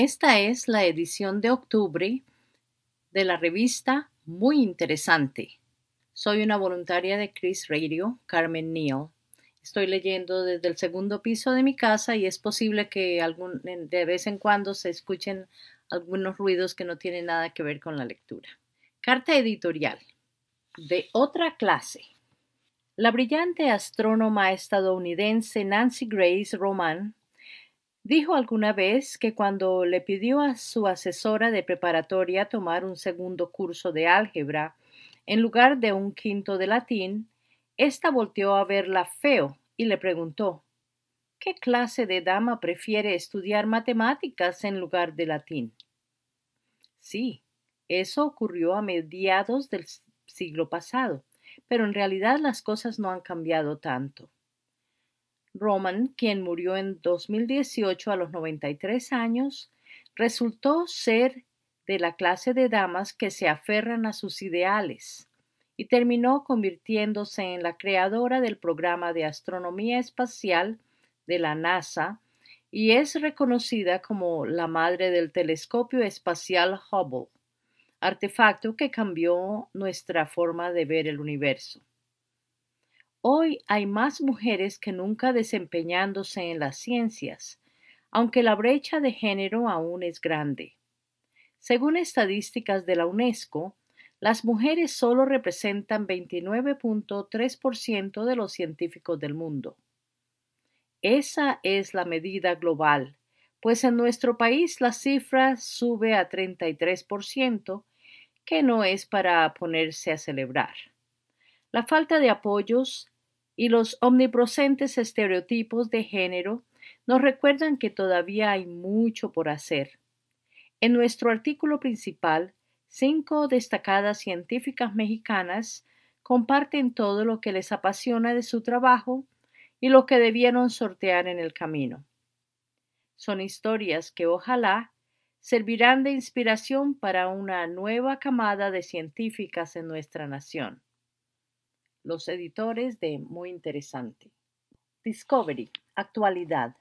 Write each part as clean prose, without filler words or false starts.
Esta es la edición de octubre de la revista Muy Interesante. Soy una voluntaria de Chris Radio, Carmen Neal. Estoy leyendo desde el segundo piso de mi casa y es posible que de vez en cuando se escuchen algunos ruidos que no tienen nada que ver con la lectura. Carta editorial. De otra clase. La brillante astrónoma estadounidense Nancy Grace Roman dijo alguna vez que cuando le pidió a su asesora de preparatoria tomar un segundo curso de álgebra en lugar de un quinto de latín, ésta volteó a verla feo y le preguntó: ¿qué clase de dama prefiere estudiar matemáticas en lugar de latín? Sí, eso ocurrió a mediados del siglo pasado, pero en realidad las cosas no han cambiado tanto. Roman, quien murió en 2018 a los 93 años, resultó ser de la clase de damas que se aferran a sus ideales y terminó convirtiéndose en la creadora del programa de astronomía espacial de la NASA y es reconocida como la madre del telescopio espacial Hubble, artefacto que cambió nuestra forma de ver el universo. Hoy hay más mujeres que nunca desempeñándose en las ciencias, aunque la brecha de género aún es grande. Según estadísticas de la UNESCO, las mujeres solo representan 29.3% de los científicos del mundo. Esa es la medida global, pues en nuestro país la cifra sube a 33%, que no es para ponerse a celebrar. La falta de apoyos y los omnipresentes estereotipos de género nos recuerdan que todavía hay mucho por hacer. En nuestro artículo principal, 5 destacadas científicas mexicanas comparten todo lo que les apasiona de su trabajo y lo que debieron sortear en el camino. Son historias que ojalá servirán de inspiración para una nueva camada de científicas en nuestra nación. Los editores de Muy Interesante. Discovery, actualidad.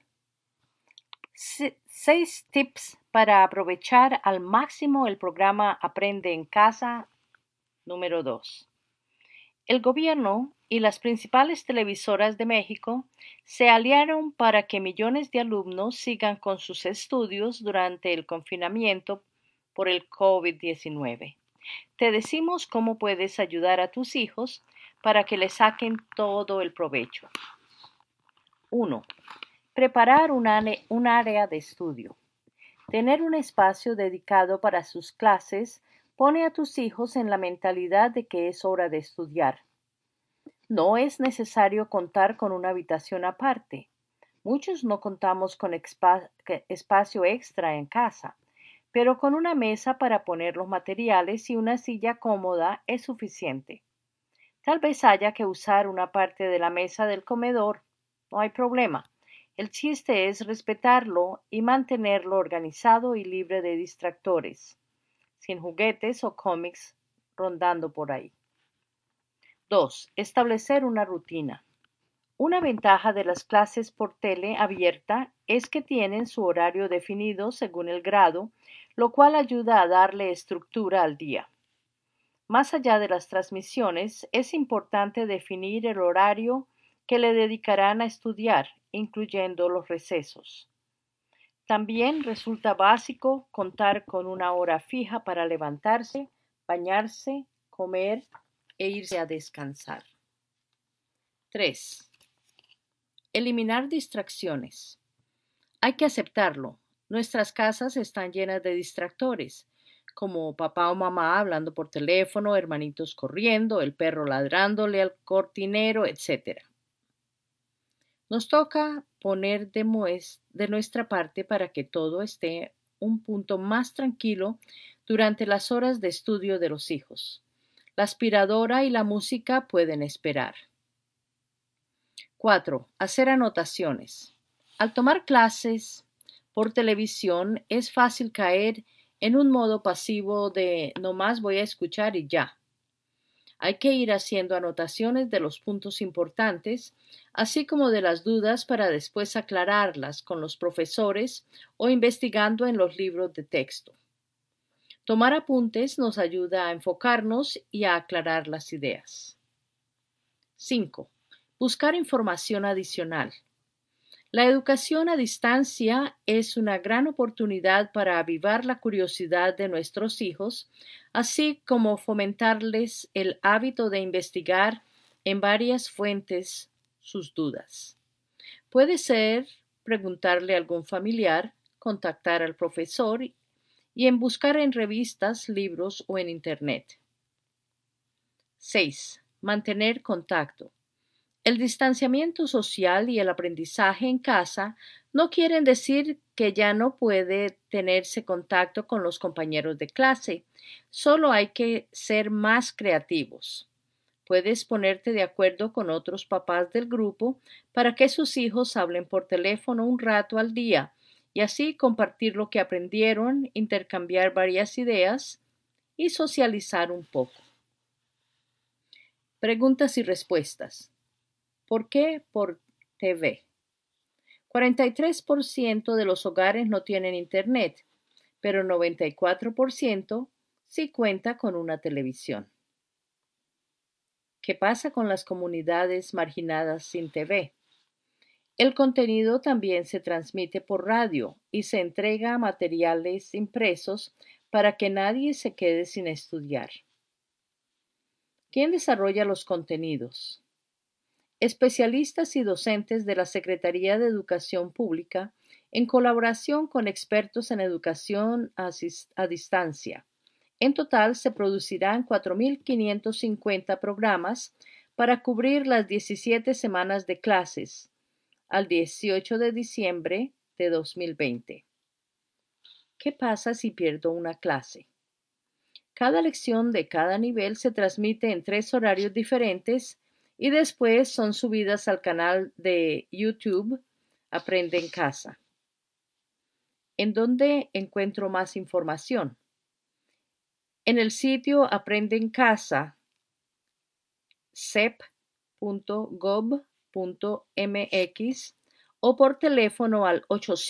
6 tips para aprovechar al máximo el programa Aprende en Casa número 2. El gobierno y las principales televisoras de México se aliaron para que millones de alumnos sigan con sus estudios durante el confinamiento por el COVID-19. Te decimos cómo puedes ayudar a tus hijos para que le saquen todo el provecho. 1. Preparar un área de estudio. Tener un espacio dedicado para sus clases pone a tus hijos en la mentalidad de que es hora de estudiar. No es necesario contar con una habitación aparte. Muchos no contamos con espacio extra en casa, pero con una mesa para poner los materiales y una silla cómoda es suficiente. Tal vez haya que usar una parte de la mesa del comedor. No hay problema. El chiste es respetarlo y mantenerlo organizado y libre de distractores, sin juguetes o cómics rondando por ahí. 2. Establecer una rutina. Una ventaja de las clases por tele abierta es que tienen su horario definido según el grado, lo cual ayuda a darle estructura al día. Más allá de las transmisiones, es importante definir el horario que le dedicarán a estudiar, incluyendo los recesos. También resulta básico contar con una hora fija para levantarse, bañarse, comer e irse a descansar. 3. Eliminar distracciones. Hay que aceptarlo. Nuestras casas están llenas de distractores, como papá o mamá hablando por teléfono, hermanitos corriendo, el perro ladrándole al cortinero, etc. Nos toca poner de nuestra parte para que todo esté un punto más tranquilo durante las horas de estudio de los hijos. La aspiradora y la música pueden esperar. 4. Hacer anotaciones. Al tomar clases por televisión es fácil caer en un modo pasivo de nomás voy a escuchar y ya. Hay que ir haciendo anotaciones de los puntos importantes, así como de las dudas para después aclararlas con los profesores o investigando en los libros de texto. Tomar apuntes nos ayuda a enfocarnos y a aclarar las ideas. 5. Buscar información adicional. La educación a distancia es una gran oportunidad para avivar la curiosidad de nuestros hijos, así como fomentarles el hábito de investigar en varias fuentes sus dudas. Puede ser preguntarle a algún familiar, contactar al profesor y en buscar en revistas, libros o en Internet. 6. Mantener contacto. El distanciamiento social y el aprendizaje en casa no quieren decir que ya no puede tenerse contacto con los compañeros de clase, solo hay que ser más creativos. Puedes ponerte de acuerdo con otros papás del grupo para que sus hijos hablen por teléfono un rato al día y así compartir lo que aprendieron, intercambiar varias ideas y socializar un poco. Preguntas y respuestas. ¿Por qué por TV? 43% de los hogares no tienen internet, pero 94% sí cuenta con una televisión. ¿Qué pasa con las comunidades marginadas sin TV? El contenido también se transmite por radio y se entrega materiales impresos para que nadie se quede sin estudiar. ¿Quién desarrolla los contenidos? Especialistas y docentes de la Secretaría de Educación Pública en colaboración con expertos en educación a distancia. En total se producirán 4.550 programas para cubrir las 17 semanas de clases al 18 de diciembre de 2020. ¿Qué pasa si pierdo una clase? Cada lección de cada nivel se transmite en 3 horarios diferentes y después son subidas al canal de YouTube Aprende en Casa. ¿En dónde encuentro más información? En el sitio Aprende en Casa, cep.gov.mx o por teléfono al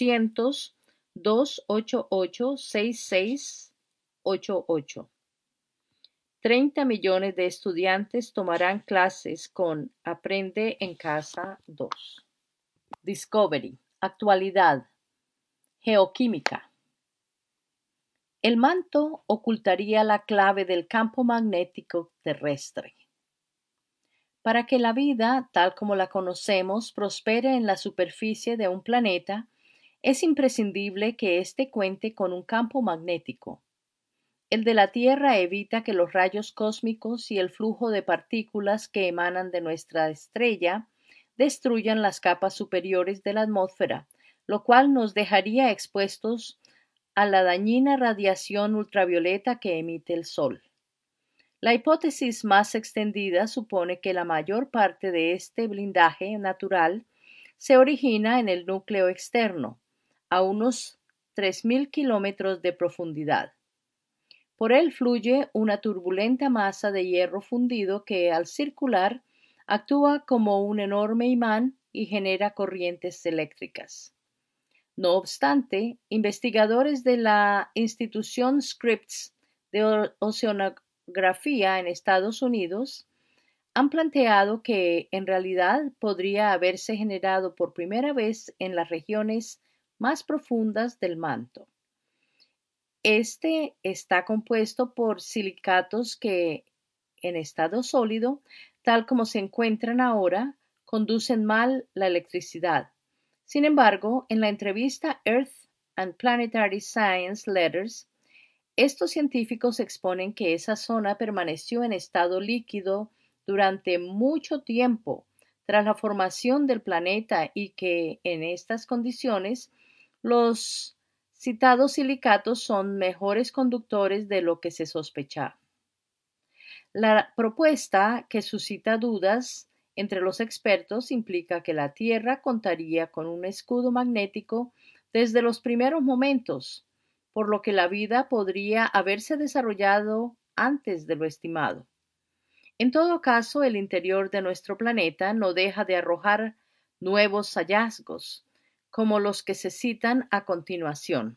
800-288-6688. 30 millones de estudiantes tomarán clases con Aprende en Casa 2. Discovery. Actualidad. Geoquímica. El manto ocultaría la clave del campo magnético terrestre. Para que la vida, tal como la conocemos, prospere en la superficie de un planeta, es imprescindible que éste cuente con un campo magnético. El de la Tierra evita que los rayos cósmicos y el flujo de partículas que emanan de nuestra estrella destruyan las capas superiores de la atmósfera, lo cual nos dejaría expuestos a la dañina radiación ultravioleta que emite el Sol. La hipótesis más extendida supone que la mayor parte de este blindaje natural se origina en el núcleo externo, a unos 3.000 kilómetros de profundidad. Por él fluye una turbulenta masa de hierro fundido que, al circular, actúa como un enorme imán y genera corrientes eléctricas. No obstante, investigadores de la institución Scripps de Oceanografía en Estados Unidos han planteado que en realidad podría haberse generado por primera vez en las regiones más profundas del manto. Este está compuesto por silicatos que, en estado sólido, tal como se encuentran ahora, conducen mal la electricidad. Sin embargo, en la entrevista Earth and Planetary Science Letters, estos científicos exponen que esa zona permaneció en estado líquido durante mucho tiempo tras la formación del planeta y que, en estas condiciones, los citados silicatos son mejores conductores de lo que se sospechaba. La propuesta, que suscita dudas entre los expertos, implica que la Tierra contaría con un escudo magnético desde los primeros momentos, por lo que la vida podría haberse desarrollado antes de lo estimado. En todo caso, el interior de nuestro planeta no deja de arrojar nuevos hallazgos, como los que se citan a continuación.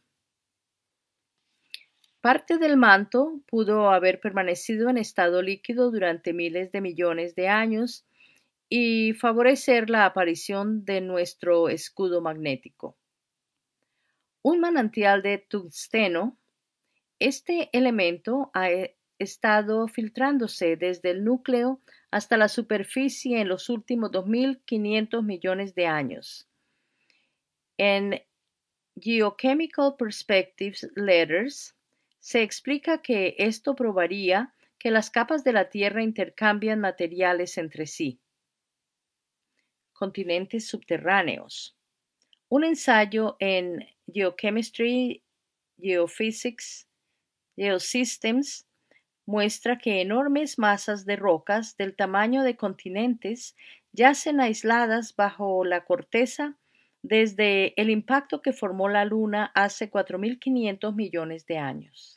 Parte del manto pudo haber permanecido en estado líquido durante miles de millones de años y favorecer la aparición de nuestro escudo magnético. Un manantial de tungsteno. Este elemento ha estado filtrándose desde el núcleo hasta la superficie en los últimos 2.500 millones de años. En Geochemical Perspectives Letters se explica que esto probaría que las capas de la Tierra intercambian materiales entre sí. Continentes subterráneos. Un ensayo en Geochemistry, Geophysics, Geosystems muestra que enormes masas de rocas del tamaño de continentes yacen aisladas bajo la corteza desde el impacto que formó la Luna hace 4.500 millones de años.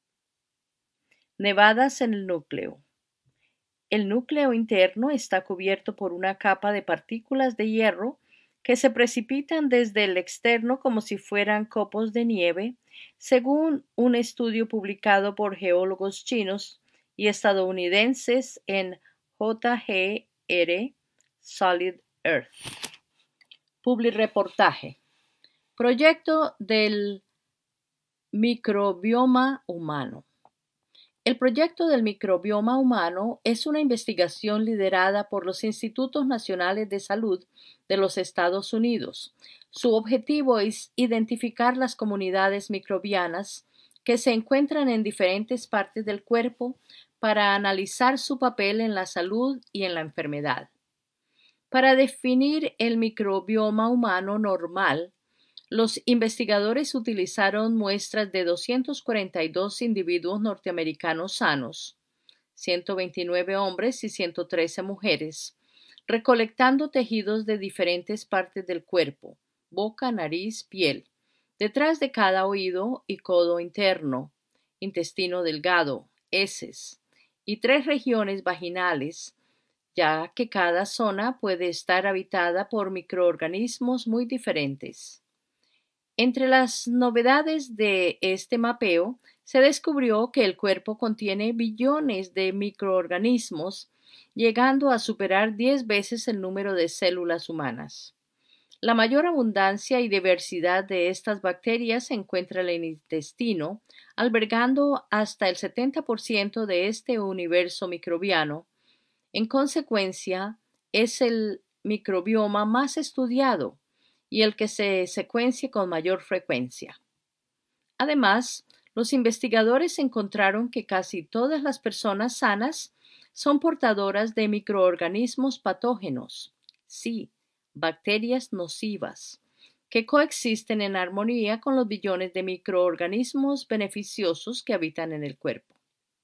Nevadas en el núcleo. El núcleo interno está cubierto por una capa de partículas de hierro que se precipitan desde el externo como si fueran copos de nieve, según un estudio publicado por geólogos chinos y estadounidenses en JGR Solid Earth. Publireportaje. Proyecto del microbioma humano. El proyecto del microbioma humano es una investigación liderada por los Institutos Nacionales de Salud de los Estados Unidos. Su objetivo es identificar las comunidades microbianas que se encuentran en diferentes partes del cuerpo para analizar su papel en la salud y en la enfermedad. Para definir el microbioma humano normal, los investigadores utilizaron muestras de 242 individuos norteamericanos sanos, 129 hombres y 113 mujeres, recolectando tejidos de diferentes partes del cuerpo, boca, nariz, piel, detrás de cada oído y codo interno, intestino delgado, heces, y 3 regiones vaginales, ya que cada zona puede estar habitada por microorganismos muy diferentes. Entre las novedades de este mapeo, se descubrió que el cuerpo contiene billones de microorganismos, llegando a superar 10 veces el número de células humanas. La mayor abundancia y diversidad de estas bacterias se encuentra en el intestino, albergando hasta el 70% de este universo microbiano. En consecuencia, es el microbioma más estudiado y el que se secuencia con mayor frecuencia. Además, los investigadores encontraron que casi todas las personas sanas son portadoras de microorganismos patógenos, sí, bacterias nocivas, que coexisten en armonía con los billones de microorganismos beneficiosos que habitan en el cuerpo.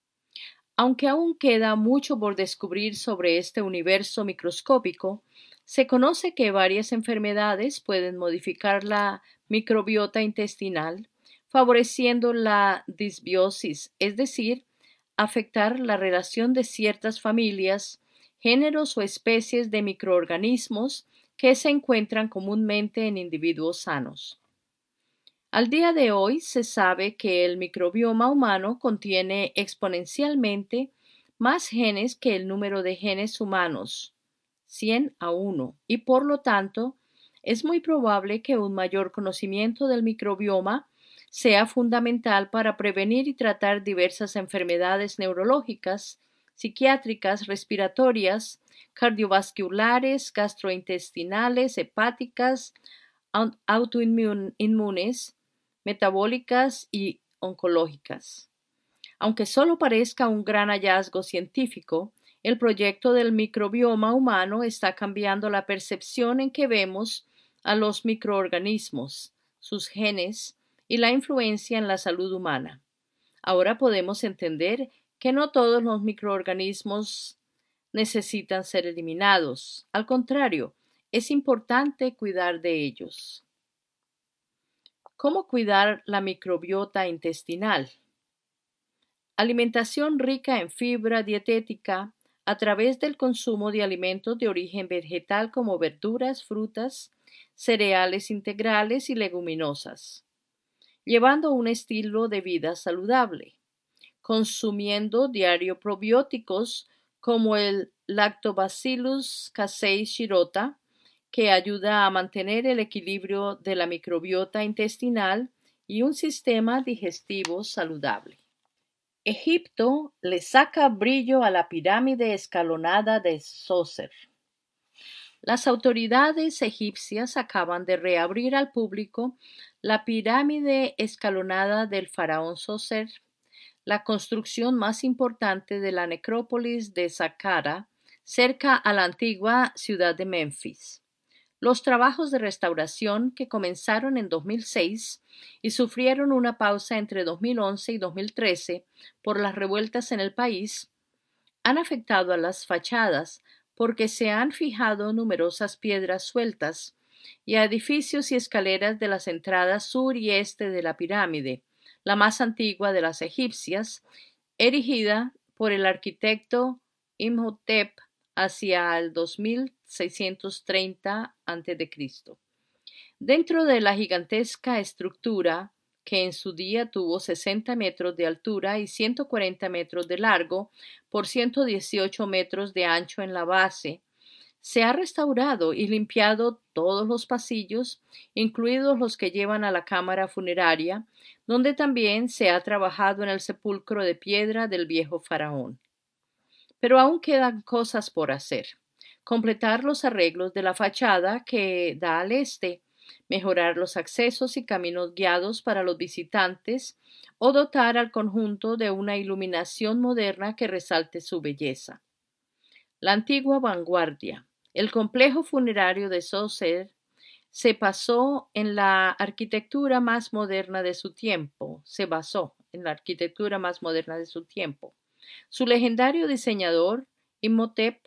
Aunque aún queda mucho por descubrir sobre este universo microscópico, se conoce que varias enfermedades pueden modificar la microbiota intestinal, favoreciendo la disbiosis, es decir, afectar la relación de ciertas familias, géneros o especies de microorganismos que se encuentran comúnmente en individuos sanos. Al día de hoy se sabe que el microbioma humano contiene exponencialmente más genes que el número de genes humanos, 100 a 1, y por lo tanto es muy probable que un mayor conocimiento del microbioma sea fundamental para prevenir y tratar diversas enfermedades neurológicas, psiquiátricas, respiratorias, cardiovasculares, gastrointestinales, hepáticas, autoinmunes, metabólicas y oncológicas. Aunque solo parezca un gran hallazgo científico, el proyecto del microbioma humano está cambiando la percepción en que vemos a los microorganismos, sus genes y la influencia en la salud humana. Ahora podemos entender que no todos los microorganismos necesitan ser eliminados. Al contrario, es importante cuidar de ellos. ¿Cómo cuidar la microbiota intestinal? Alimentación rica en fibra dietética, a través del consumo de alimentos de origen vegetal como verduras, frutas, cereales integrales y leguminosas, llevando un estilo de vida saludable, consumiendo diario probióticos como el Lactobacillus casei shirota, que ayuda a mantener el equilibrio de la microbiota intestinal y un sistema digestivo saludable. Egipto le saca brillo a la pirámide escalonada de Djoser. Las autoridades egipcias acaban de reabrir al público la pirámide escalonada del faraón Djoser, la construcción más importante de la necrópolis de Saqqara, cerca a la antigua ciudad de Memphis. Los trabajos de restauración, que comenzaron en 2006 y sufrieron una pausa entre 2011 y 2013 por las revueltas en el país, han afectado a las fachadas porque se han fijado numerosas piedras sueltas y a edificios y escaleras de las entradas sur y este de la pirámide, la más antigua de las egipcias, erigida por el arquitecto Imhotep hacia el 2630 a.C. Dentro de la gigantesca estructura, que en su día tuvo 60 metros de altura y 140 metros de largo por 118 metros de ancho en la base, se ha restaurado y limpiado todos los pasillos, incluidos los que llevan a la cámara funeraria, donde también se ha trabajado en el sepulcro de piedra del viejo faraón. Pero aún quedan cosas por hacer. Completar los arreglos de la fachada que da al este, mejorar los accesos y caminos guiados para los visitantes o dotar al conjunto de una iluminación moderna que resalte su belleza. La antigua vanguardia. El complejo funerario de Djoser se basó en la arquitectura más moderna de su tiempo. Su legendario diseñador, Imhotep,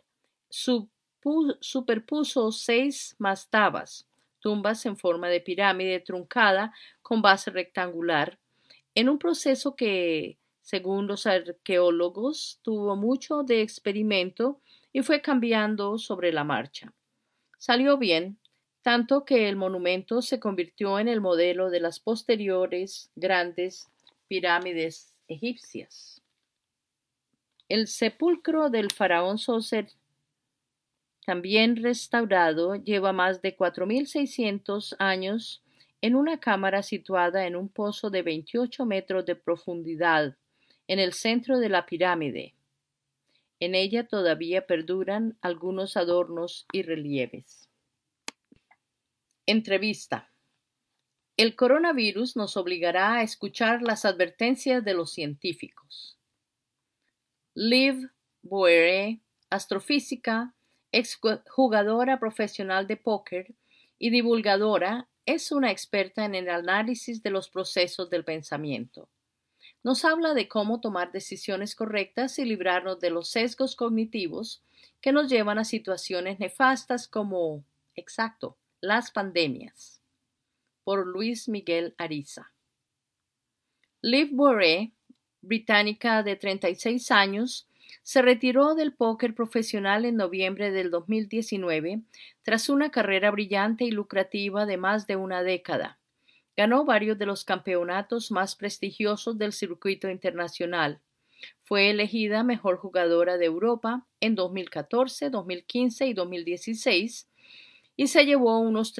superpuso 6 mastabas, tumbas en forma de pirámide truncada con base rectangular, en un proceso que, según los arqueólogos, tuvo mucho de experimento y fue cambiando sobre la marcha. Salió bien, tanto que el monumento se convirtió en el modelo de las posteriores grandes pirámides egipcias. El sepulcro del faraón Djoser, también restaurado, lleva más de 4.600 años en una cámara situada en un pozo de 28 metros de profundidad en el centro de la pirámide. En ella todavía perduran algunos adornos y relieves. Entrevista. El coronavirus nos obligará a escuchar las advertencias de los científicos. Liv Boeree, astrofísica, exjugadora profesional de póker y divulgadora, es una experta en el análisis de los procesos del pensamiento. Nos habla de cómo tomar decisiones correctas y librarnos de los sesgos cognitivos que nos llevan a situaciones nefastas como, las pandemias. Por Luis Miguel Ariza. Liv Boeree, británica de 36 años, se retiró del póker profesional en noviembre del 2019 tras una carrera brillante y lucrativa de más de una década. Ganó varios de los campeonatos más prestigiosos del circuito internacional. Fue elegida mejor jugadora de Europa en 2014, 2015 y 2016 y se llevó unos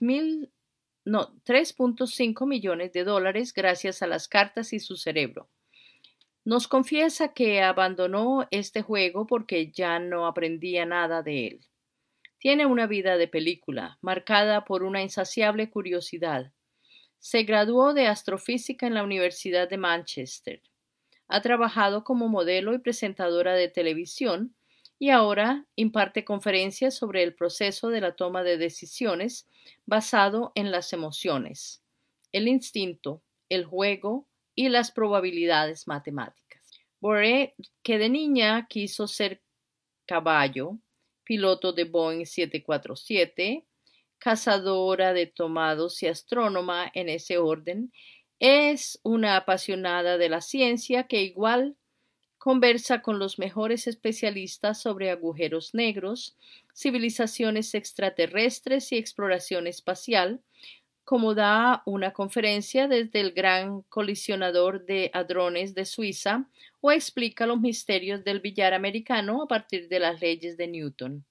3.5 millones de dólares gracias a las cartas y su cerebro. Nos confiesa que abandonó este juego porque ya no aprendía nada de él. Tiene una vida de película, marcada por una insaciable curiosidad. Se graduó de astrofísica en la Universidad de Manchester. Ha trabajado como modelo y presentadora de televisión y ahora imparte conferencias sobre el proceso de la toma de decisiones basado en las emociones, el instinto, el juego y las probabilidades matemáticas. Boeree, que de niña quiso ser caballo, piloto de Boeing 747, cazadora de tomados y astrónoma en ese orden, es una apasionada de la ciencia que, igual conversa con los mejores especialistas sobre agujeros negros, civilizaciones extraterrestres y exploración espacial, como da una conferencia desde el Gran Colisionador de Hadrones de Suiza o explica los misterios del billar americano a partir de las leyes de Newton.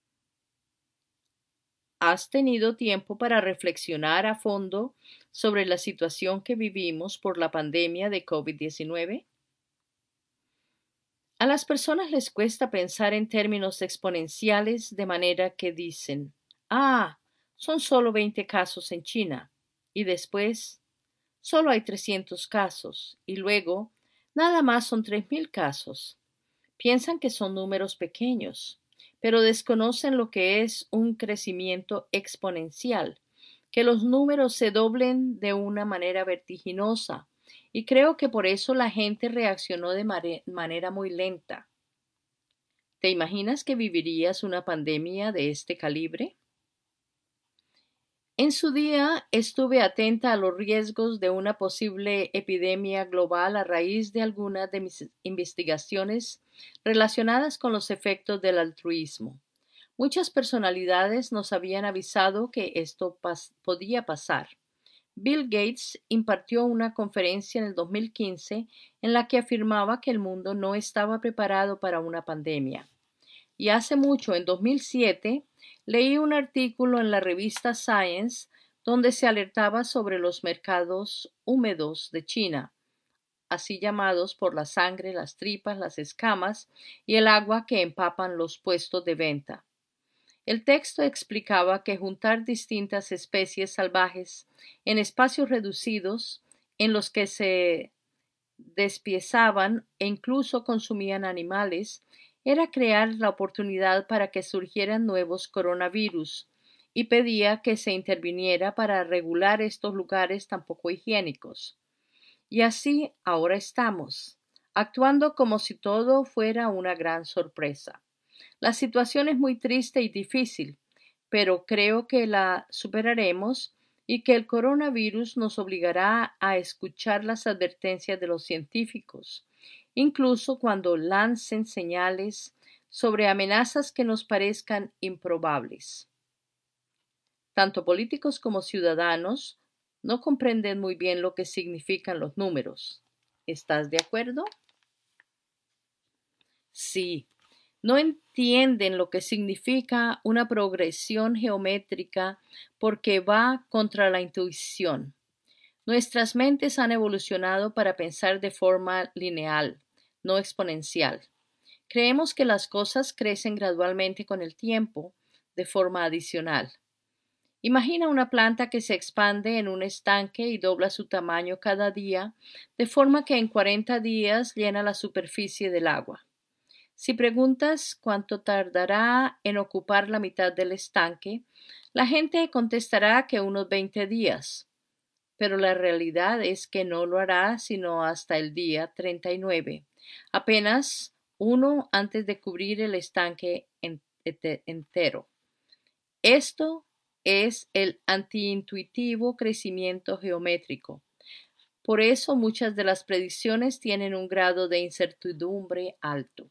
¿Has tenido tiempo para reflexionar a fondo sobre la situación que vivimos por la pandemia de COVID-19? A las personas les cuesta pensar en términos exponenciales de manera que dicen, ah, son solo 20 casos en China, y después, solo hay 300 casos, y luego, nada más son 3.000 casos. Piensan que son números pequeños, pero desconocen lo que es un crecimiento exponencial, que los números se doblen de una manera vertiginosa, y creo que por eso la gente reaccionó de manera muy lenta. ¿Te imaginas que vivirías una pandemia de este calibre? En su día estuve atenta a los riesgos de una posible epidemia global a raíz de algunas de mis investigaciones relacionadas con los efectos del altruismo. Muchas personalidades nos habían avisado que esto podía pasar. Bill Gates impartió una conferencia en el 2015 en la que afirmaba que el mundo no estaba preparado para una pandemia. Y hace mucho, en 2007, leí un artículo en la revista Science donde se alertaba sobre los mercados húmedos de China, así llamados por la sangre, las tripas, las escamas y el agua que empapan los puestos de venta. El texto explicaba que juntar distintas especies salvajes en espacios reducidos en los que se despiezaban e incluso consumían animales era crear la oportunidad para que surgieran nuevos coronavirus y pedía que se interviniera para regular estos lugares tan poco higiénicos. Y así ahora estamos, actuando como si todo fuera una gran sorpresa. La situación es muy triste y difícil, pero creo que la superaremos y que el coronavirus nos obligará a escuchar las advertencias de los científicos, incluso cuando lancen señales sobre amenazas que nos parezcan improbables. Tanto políticos como ciudadanos no comprenden muy bien lo que significan los números. ¿Estás de acuerdo? Sí, no entienden lo que significa una progresión geométrica porque va contra la intuición. Nuestras mentes han evolucionado para pensar de forma lineal, no exponencial. Creemos que las cosas crecen gradualmente con el tiempo, de forma adicional. Imagina una planta que se expande en un estanque y dobla su tamaño cada día, de forma que en 40 días llena la superficie del agua. Si preguntas cuánto tardará en ocupar la mitad del estanque, la gente contestará que unos 20 días, pero la realidad es que no lo hará sino hasta el día 39, apenas uno antes de cubrir el estanque entero. Esto es el antiintuitivo crecimiento geométrico. Por eso muchas de las predicciones tienen un grado de incertidumbre alto.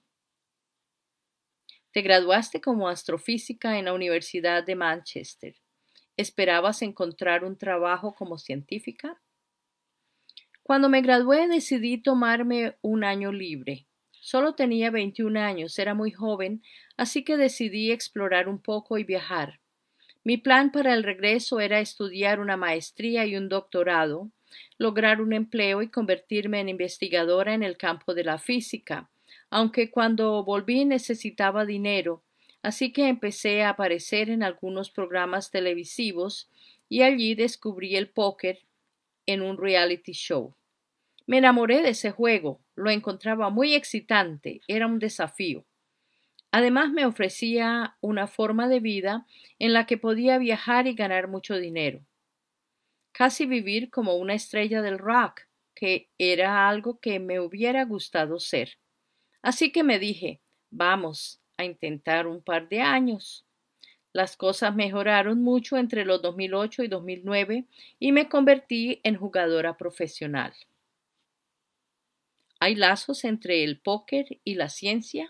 Te graduaste como astrofísica en la Universidad de Manchester. ¿Esperabas encontrar un trabajo como científica? Cuando me gradué decidí tomarme un año libre. Solo tenía 21 años, era muy joven, así que decidí explorar un poco y viajar. Mi plan para el regreso era estudiar una maestría y un doctorado, lograr un empleo y convertirme en investigadora en el campo de la física, aunque cuando volví necesitaba dinero, así que empecé a aparecer en algunos programas televisivos y allí descubrí el póker en un reality show. Me enamoré de ese juego, lo encontraba muy excitante, era un desafío. Además me ofrecía una forma de vida en la que podía viajar y ganar mucho dinero. Casi vivir como una estrella del rock, que era algo que me hubiera gustado ser. Así que me dije, vamos a intentar un par de años. Las cosas mejoraron mucho entre los 2008 y 2009 y me convertí en jugadora profesional. ¿Hay lazos entre el póker y la ciencia?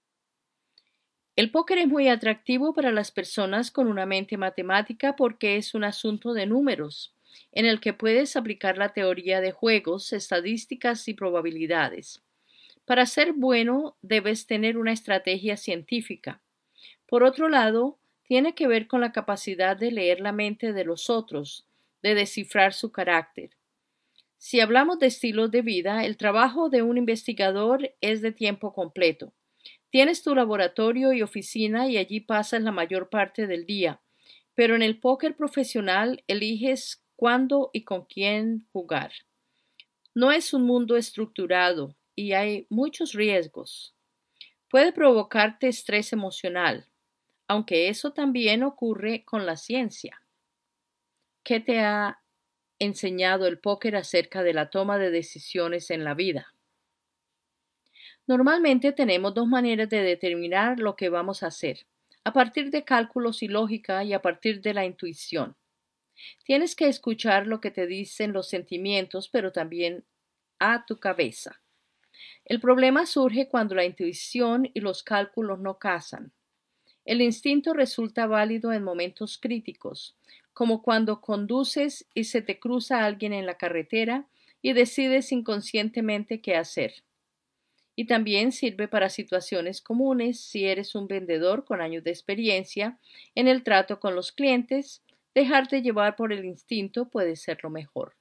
El póker es muy atractivo para las personas con una mente matemática porque es un asunto de números, en el que puedes aplicar la teoría de juegos, estadísticas y probabilidades. Para ser bueno, debes tener una estrategia científica. Por otro lado, tiene que ver con la capacidad de leer la mente de los otros, de descifrar su carácter. Si hablamos de estilos de vida, el trabajo de un investigador es de tiempo completo. Tienes tu laboratorio y oficina y allí pasas la mayor parte del día, pero en el póker profesional eliges cuándo y con quién jugar. No es un mundo estructurado y hay muchos riesgos. Puede provocarte estrés emocional, aunque eso también ocurre con la ciencia. ¿Qué te ha enseñado el póker acerca de la toma de decisiones en la vida? Normalmente tenemos dos maneras de determinar lo que vamos a hacer, a partir de cálculos y lógica y a partir de la intuición. Tienes que escuchar lo que te dicen los sentimientos, pero también a tu cabeza. El problema surge cuando la intuición y los cálculos no casan. El instinto resulta válido en momentos críticos, como cuando conduces y se te cruza alguien en la carretera y decides inconscientemente qué hacer. Y también sirve para situaciones comunes si eres un vendedor con años de experiencia en el trato con los clientes. Dejarte llevar por el instinto puede ser lo mejor.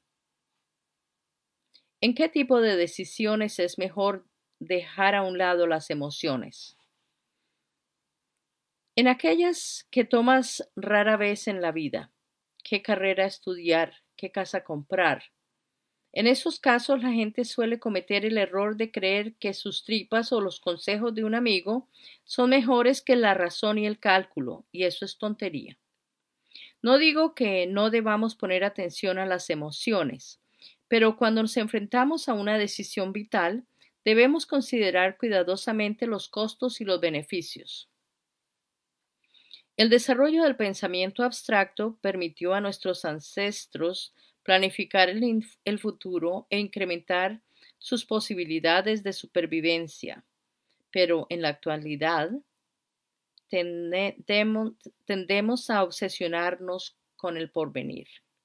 ¿En qué tipo de decisiones es mejor dejar a un lado las emociones? En aquellas que tomas rara vez en la vida. ¿Qué carrera estudiar? ¿Qué casa comprar? En esos casos la gente suele cometer el error de creer que sus tripas o los consejos de un amigo son mejores que la razón y el cálculo, y eso es tontería. No digo que no debamos poner atención a las emociones, pero cuando nos enfrentamos a una decisión vital, debemos considerar cuidadosamente los costos y los beneficios. El desarrollo del pensamiento abstracto permitió a nuestros ancestros planificar el futuro e incrementar sus posibilidades de supervivencia, pero en la actualidad tendemos a obsesionarnos con el porvenir.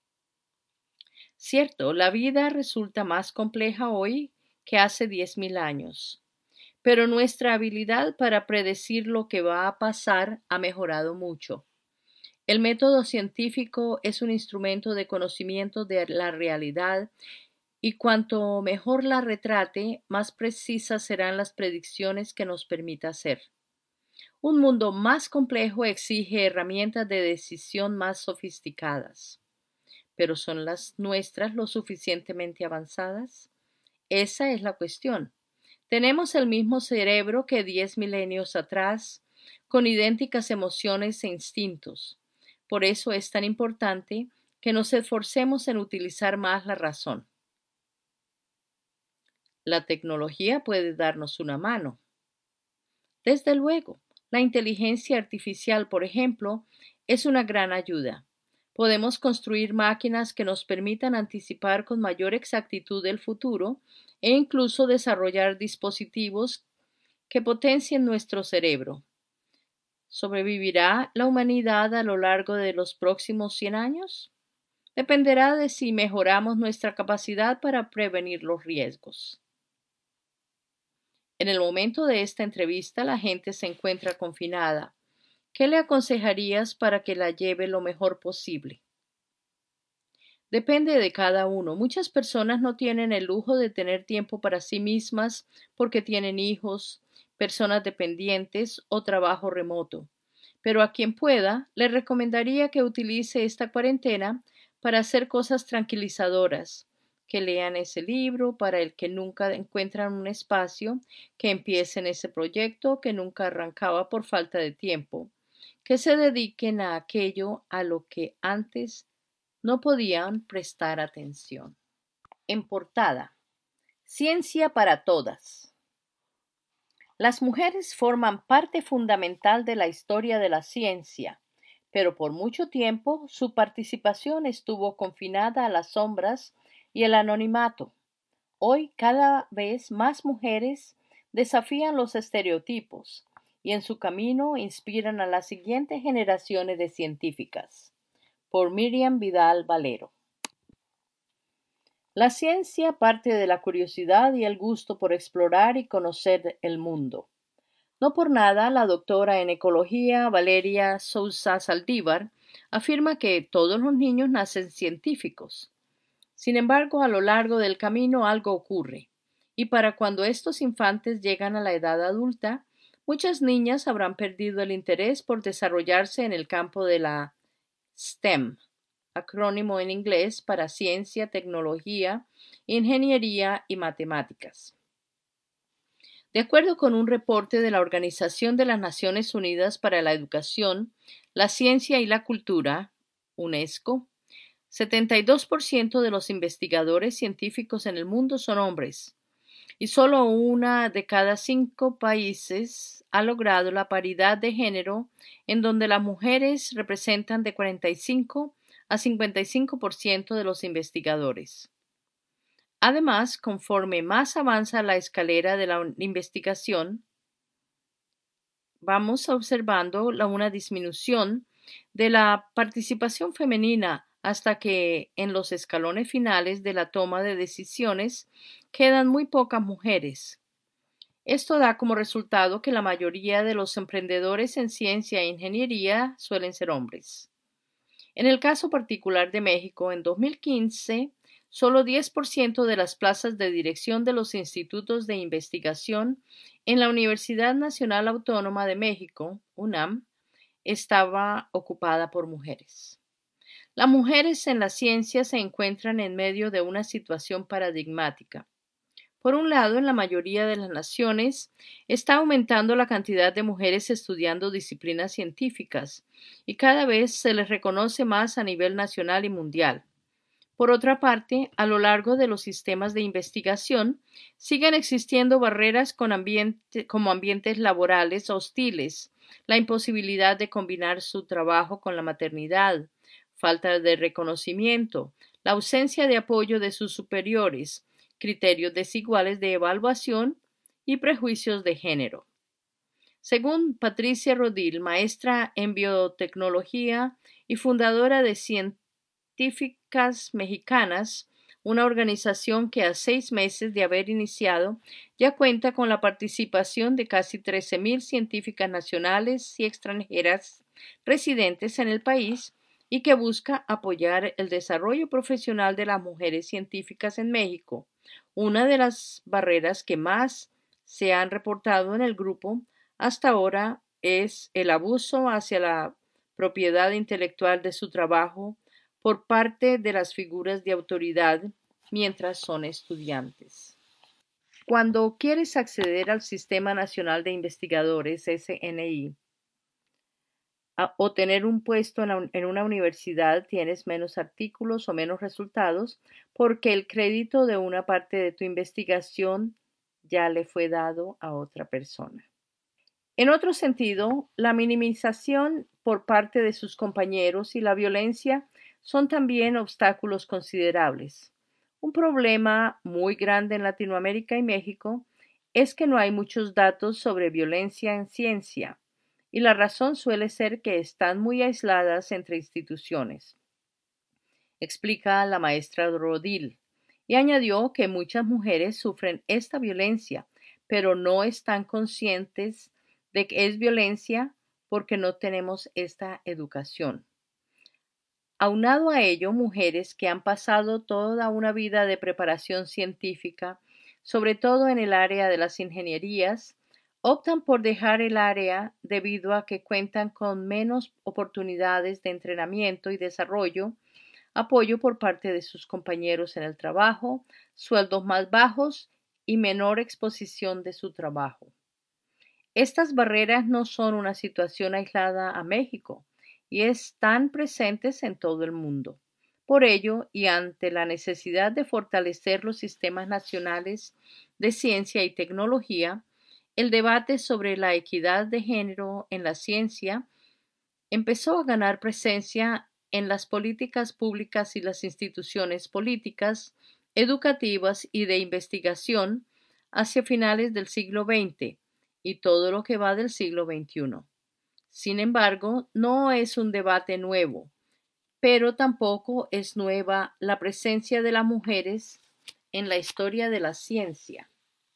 Cierto, la vida resulta más compleja hoy que hace 10.000 años, pero nuestra habilidad para predecir lo que va a pasar ha mejorado mucho. El método científico es un instrumento de conocimiento de la realidad y cuanto mejor la retrate, más precisas serán las predicciones que nos permita hacer. Un mundo más complejo exige herramientas de decisión más sofisticadas. ¿Pero son las nuestras lo suficientemente avanzadas? Esa es la cuestión. Tenemos el mismo cerebro que 10 milenios atrás, con idénticas emociones e instintos. Por eso es tan importante que nos esforcemos en utilizar más la razón. La tecnología puede darnos una mano. Desde luego, la inteligencia artificial, por ejemplo, es una gran ayuda. Podemos construir máquinas que nos permitan anticipar con mayor exactitud el futuro e incluso desarrollar dispositivos que potencien nuestro cerebro. ¿Sobrevivirá la humanidad a lo largo de los próximos 100 años? Dependerá de si mejoramos nuestra capacidad para prevenir los riesgos. En el momento de esta entrevista, la gente se encuentra confinada. ¿Qué le aconsejarías para que la lleve lo mejor posible? Depende de cada uno. Muchas personas no tienen el lujo de tener tiempo para sí mismas porque tienen hijos, personas dependientes o trabajo remoto. Pero a quien pueda, le recomendaría que utilice esta cuarentena para hacer cosas tranquilizadoras, que lean ese libro para el que nunca encuentran un espacio, que empiecen ese proyecto que nunca arrancaba por falta de tiempo, que se dediquen a aquello a lo que antes no podían prestar atención. En portada, Ciencia para todas. Las mujeres forman parte fundamental de la historia de la ciencia, pero por mucho tiempo su participación estuvo confinada a las sombras y el anonimato. Hoy cada vez más mujeres desafían los estereotipos y en su camino inspiran a las siguientes generaciones de científicas. Por Miriam Vidal Valero. La ciencia parte de la curiosidad y el gusto por explorar y conocer el mundo. No por nada, la doctora en ecología Valeria Sousa Saldívar afirma que todos los niños nacen científicos. Sin embargo, a lo largo del camino algo ocurre, y para cuando estos infantes llegan a la edad adulta, muchas niñas habrán perdido el interés por desarrollarse en el campo de la STEM, acrónimo en inglés para ciencia, tecnología, ingeniería y matemáticas. De acuerdo con un reporte de la Organización de las Naciones Unidas para la Educación, la Ciencia y la Cultura, UNESCO, 72% de los investigadores científicos en el mundo son hombres, y solo una de cada 5 países ha logrado la paridad de género, en donde las mujeres representan de 45 a 55% de los investigadores. Además, conforme más avanza la escalera de la investigación, vamos observando una disminución de la participación femenina hasta que en los escalones finales de la toma de decisiones quedan muy pocas mujeres. Esto da como resultado que la mayoría de los emprendedores en ciencia e ingeniería suelen ser hombres. En el caso particular de México, en 2015, solo 10% de las plazas de dirección de los institutos de investigación en la Universidad Nacional Autónoma de México, UNAM, estaba ocupada por mujeres. Las mujeres en la ciencia se encuentran en medio de una situación paradigmática. Por un lado, en la mayoría de las naciones está aumentando la cantidad de mujeres estudiando disciplinas científicas y cada vez se les reconoce más a nivel nacional y mundial. Por otra parte, a lo largo de los sistemas de investigación siguen existiendo barreras como ambientes laborales hostiles, la imposibilidad de combinar su trabajo con la maternidad, falta de reconocimiento, la ausencia de apoyo de sus superiores, criterios desiguales de evaluación y prejuicios de género. Según Patricia Rodil, maestra en biotecnología y fundadora de Científicas Mexicanas, una organización que a 6 meses de haber iniciado ya cuenta con la participación de casi 13,000 científicas nacionales y extranjeras residentes en el país y que busca apoyar el desarrollo profesional de las mujeres científicas en México. Una de las barreras que más se han reportado en el grupo hasta ahora es el abuso hacia la propiedad intelectual de su trabajo por parte de las figuras de autoridad mientras son estudiantes. Cuando quieres acceder al Sistema Nacional de Investigadores, SNI, o tener un puesto en una universidad, tienes menos artículos o menos resultados porque el crédito de una parte de tu investigación ya le fue dado a otra persona. En otro sentido, la minimización por parte de sus compañeros y la violencia son también obstáculos considerables. Un problema muy grande en Latinoamérica y México es que no hay muchos datos sobre violencia en ciencia, y la razón suele ser que están muy aisladas entre instituciones, explica la maestra Rodil, y añadió que muchas mujeres sufren esta violencia, pero no están conscientes de que es violencia porque no tenemos esta educación. Aunado a ello, mujeres que han pasado toda una vida de preparación científica, sobre todo en el área de las ingenierías, optan por dejar el área debido a que cuentan con menos oportunidades de entrenamiento y desarrollo, apoyo por parte de sus compañeros en el trabajo, sueldos más bajos y menor exposición de su trabajo. Estas barreras no son una situación aislada a México y están presentes en todo el mundo. Por ello, y ante la necesidad de fortalecer los sistemas nacionales de ciencia y tecnología, el debate sobre la equidad de género en la ciencia empezó a ganar presencia en las políticas públicas y las instituciones políticas educativas y de investigación hacia finales del siglo XX y todo lo que va del siglo XXI. Sin embargo, no es un debate nuevo, pero tampoco es nueva la presencia de las mujeres en la historia de la ciencia.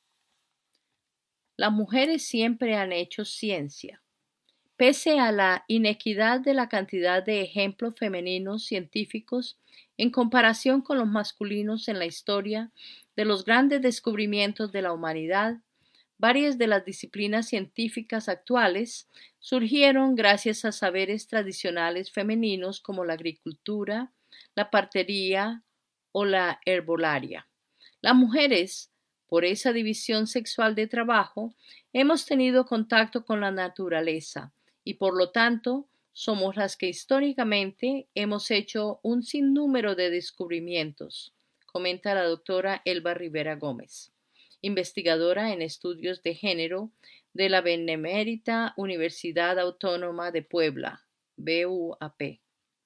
Las mujeres siempre han hecho ciencia. Pese a la inequidad de la cantidad de ejemplos femeninos científicos en comparación con los masculinos en la historia de los grandes descubrimientos de la humanidad, varias de las disciplinas científicas actuales surgieron gracias a saberes tradicionales femeninos como la agricultura, la partería o la herbolaria. Las mujeres, por esa división sexual de trabajo, hemos tenido contacto con la naturaleza y por lo tanto somos las que históricamente hemos hecho un sinnúmero de descubrimientos, comenta la doctora Elba Rivera Gómez, investigadora en estudios de género de la Benemérita Universidad Autónoma de Puebla, BUAP.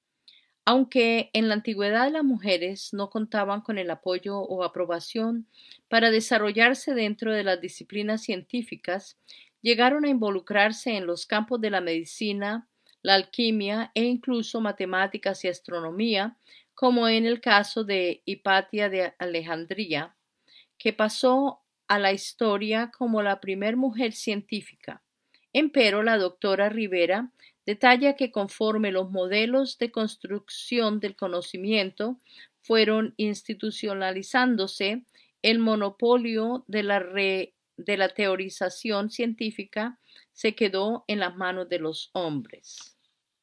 Aunque en la antigüedad las mujeres no contaban con el apoyo o aprobación para desarrollarse dentro de las disciplinas científicas, llegaron a involucrarse en los campos de la medicina, la alquimia e incluso matemáticas y astronomía, como en el caso de Hipatia de Alejandría, que pasó a la historia como la primer mujer científica. Empero la doctora Rivera detalla que conforme los modelos de construcción del conocimiento fueron institucionalizándose, el monopolio de la teorización científica se quedó en las manos de los hombres.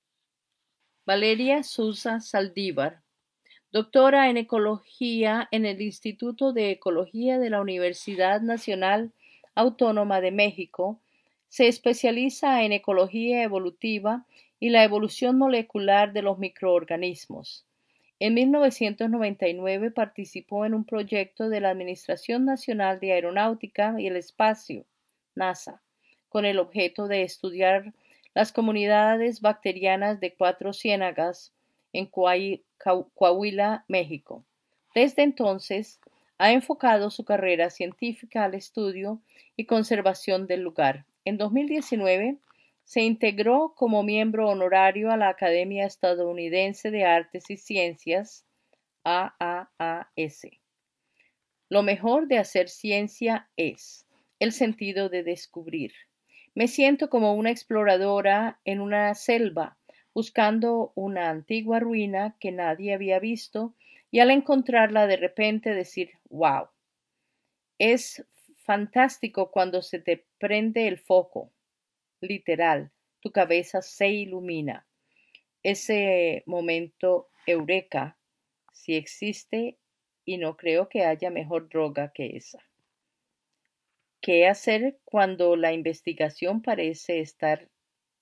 Valeria Sousa Saldívar, doctora en Ecología en el Instituto de Ecología de la Universidad Nacional Autónoma de México, se especializa en ecología evolutiva y la evolución molecular de los microorganismos. En 1999 participó en un proyecto de la Administración Nacional de Aeronáutica y el Espacio, NASA, con el objeto de estudiar las comunidades bacterianas de Cuatro Ciénagas en Coahuila, México. Desde entonces, ha enfocado su carrera científica al estudio y conservación del lugar. En 2019, se integró como miembro honorario a la Academia Estadounidense de Artes y Ciencias, AAAS. Lo mejor de hacer ciencia es el sentido de descubrir. Me siento como una exploradora en una selva, buscando una antigua ruina que nadie había visto y al encontrarla de repente decir, wow. Es fantástico cuando se te prende el foco, literal, tu cabeza se ilumina. Ese momento eureka, si existe, y no creo que haya mejor droga que esa. ¿Qué hacer cuando la investigación parece estar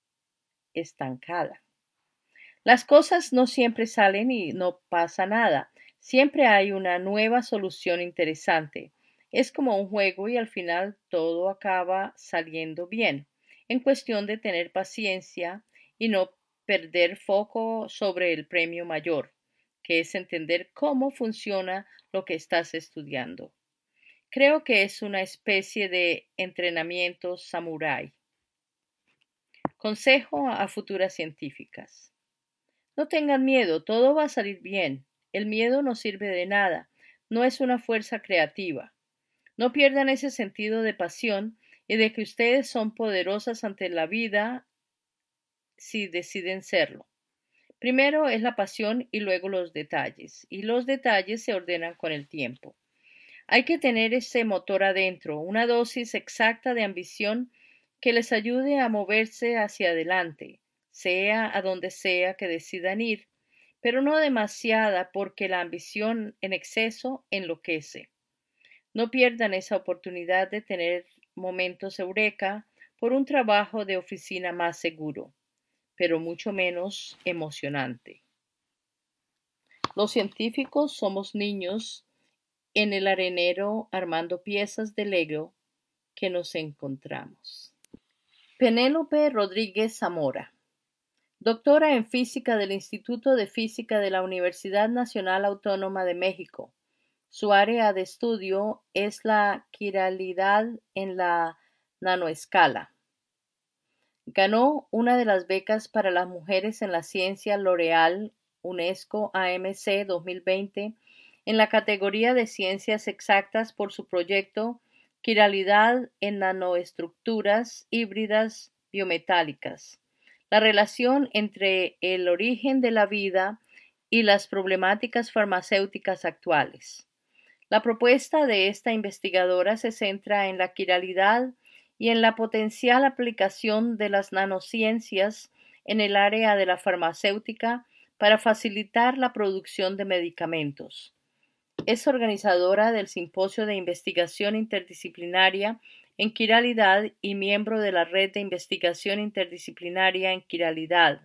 estancada? Las cosas no siempre salen y no pasa nada. Siempre hay una nueva solución interesante. Es como un juego y al final todo acaba saliendo bien. En cuestión de tener paciencia y no perder foco sobre el premio mayor, que es entender cómo funciona lo que estás estudiando. Creo que es una especie de entrenamiento samurái. Consejo a futuras científicas. No tengan miedo, todo va a salir bien. El miedo no sirve de nada, no es una fuerza creativa. No pierdan ese sentido de pasión y de que ustedes son poderosas ante la vida si deciden serlo. Primero es la pasión y luego los detalles, y los detalles se ordenan con el tiempo. Hay que tener ese motor adentro, una dosis exacta de ambición que les ayude a moverse hacia adelante, sea a donde sea que decidan ir, pero no demasiada porque la ambición en exceso enloquece. No pierdan esa oportunidad de tener momentos eureka por un trabajo de oficina más seguro, pero mucho menos emocionante. Los científicos somos niños en el arenero armando piezas de Lego que nos encontramos. Penélope Rodríguez Zamora, doctora en física del Instituto de Física de la Universidad Nacional Autónoma de México, Su área de estudio es la quiralidad en la nanoescala. Ganó una de las becas para las mujeres en la ciencia L'Oréal UNESCO AMC 2020 en la categoría de ciencias exactas por su proyecto Quiralidad en nanoestructuras híbridas biometálicas. La relación entre el origen de la vida y las problemáticas farmacéuticas actuales. La propuesta de esta investigadora se centra en la quiralidad y en la potencial aplicación de las nanociencias en el área de la farmacéutica para facilitar la producción de medicamentos. Es organizadora del Simposio de Investigación Interdisciplinaria en Quiralidad y miembro de la Red de Investigación Interdisciplinaria en Quiralidad,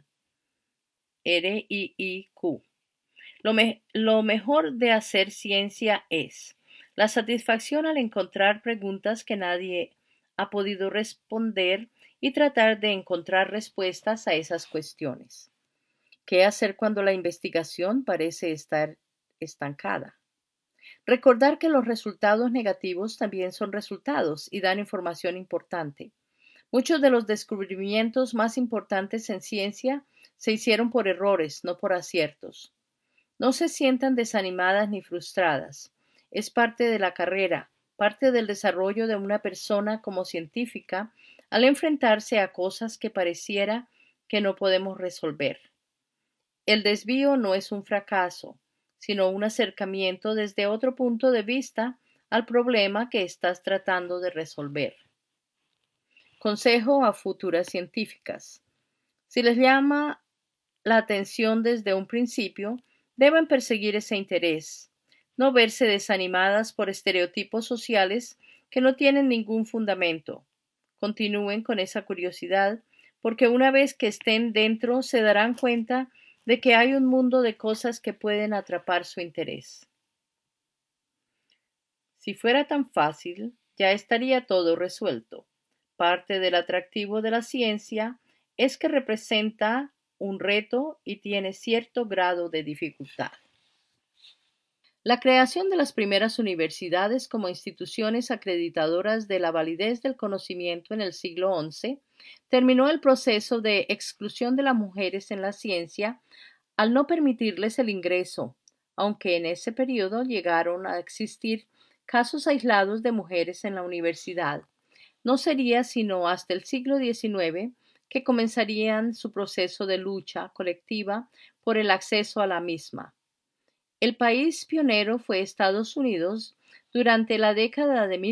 RIIQ. Lo mejor de hacer ciencia es la satisfacción al encontrar preguntas que nadie ha podido responder y tratar de encontrar respuestas a esas cuestiones. ¿Qué hacer cuando la investigación parece estar estancada? Recordar que los resultados negativos también son resultados y dan información importante. Muchos de los descubrimientos más importantes en ciencia se hicieron por errores, no por aciertos. No se sientan desanimadas ni frustradas. Es parte de la carrera, parte del desarrollo de una persona como científica al enfrentarse a cosas que pareciera que no podemos resolver. El desvío no es un fracaso, sino un acercamiento desde otro punto de vista al problema que estás tratando de resolver. Consejo a futuras científicas. Si les llama la atención desde un principio, deben perseguir ese interés, no verse desanimadas por estereotipos sociales que no tienen ningún fundamento. Continúen con esa curiosidad, porque una vez que estén dentro se darán cuenta de que hay un mundo de cosas que pueden atrapar su interés. Si fuera tan fácil, ya estaría todo resuelto. Parte del atractivo de la ciencia es que representa un reto y tiene cierto grado de dificultad. La creación de las primeras universidades como instituciones acreditadoras de la validez del conocimiento en el siglo XI terminó el proceso de exclusión de las mujeres en la ciencia al no permitirles el ingreso, aunque en ese periodo llegaron a existir casos aislados de mujeres en la universidad. No sería sino hasta el siglo XIX que comenzarían su proceso de lucha colectiva por el acceso a la misma. El país pionero fue Estados Unidos durante la década de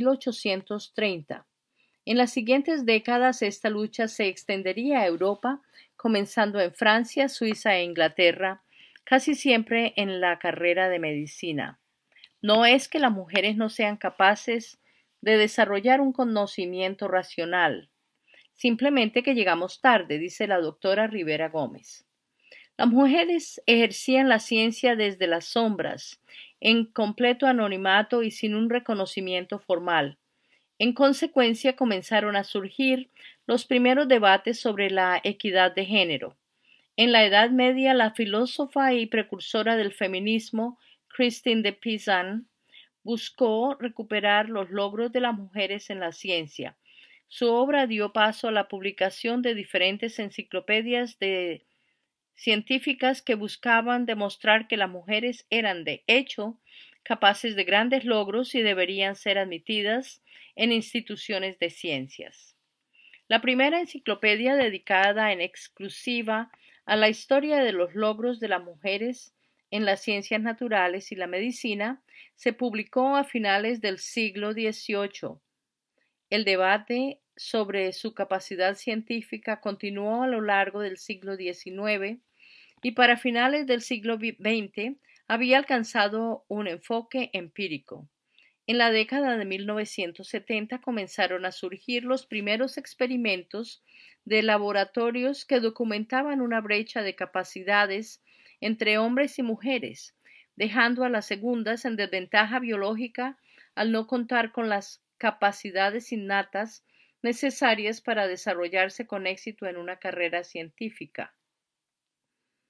1830. En las siguientes décadas esta lucha se extendería a Europa, comenzando en Francia, Suiza e Inglaterra, casi siempre en la carrera de medicina. No es que las mujeres no sean capaces de desarrollar un conocimiento racional, simplemente que llegamos tarde, dice la doctora Rivera Gómez. Las mujeres ejercían la ciencia desde las sombras, en completo anonimato y sin un reconocimiento formal. En consecuencia, comenzaron a surgir los primeros debates sobre la equidad de género. En la Edad Media, la filósofa y precursora del feminismo, Christine de Pizan, buscó recuperar los logros de las mujeres en la ciencia. Su obra dio paso a la publicación de diferentes enciclopedias de científicas que buscaban demostrar que las mujeres eran, de hecho, capaces de grandes logros y deberían ser admitidas en instituciones de ciencias. La primera enciclopedia dedicada en exclusiva a la historia de los logros de las mujeres en las ciencias naturales y la medicina se publicó a finales del siglo XVIII. El debate sobre su capacidad científica continuó a lo largo del siglo XIX y para finales del siglo XX había alcanzado un enfoque empírico. En la década de 1970 comenzaron a surgir los primeros experimentos de laboratorios que documentaban una brecha de capacidades entre hombres y mujeres, dejando a las segundas en desventaja biológica al no contar con las capacidades innatas necesarias para desarrollarse con éxito en una carrera científica.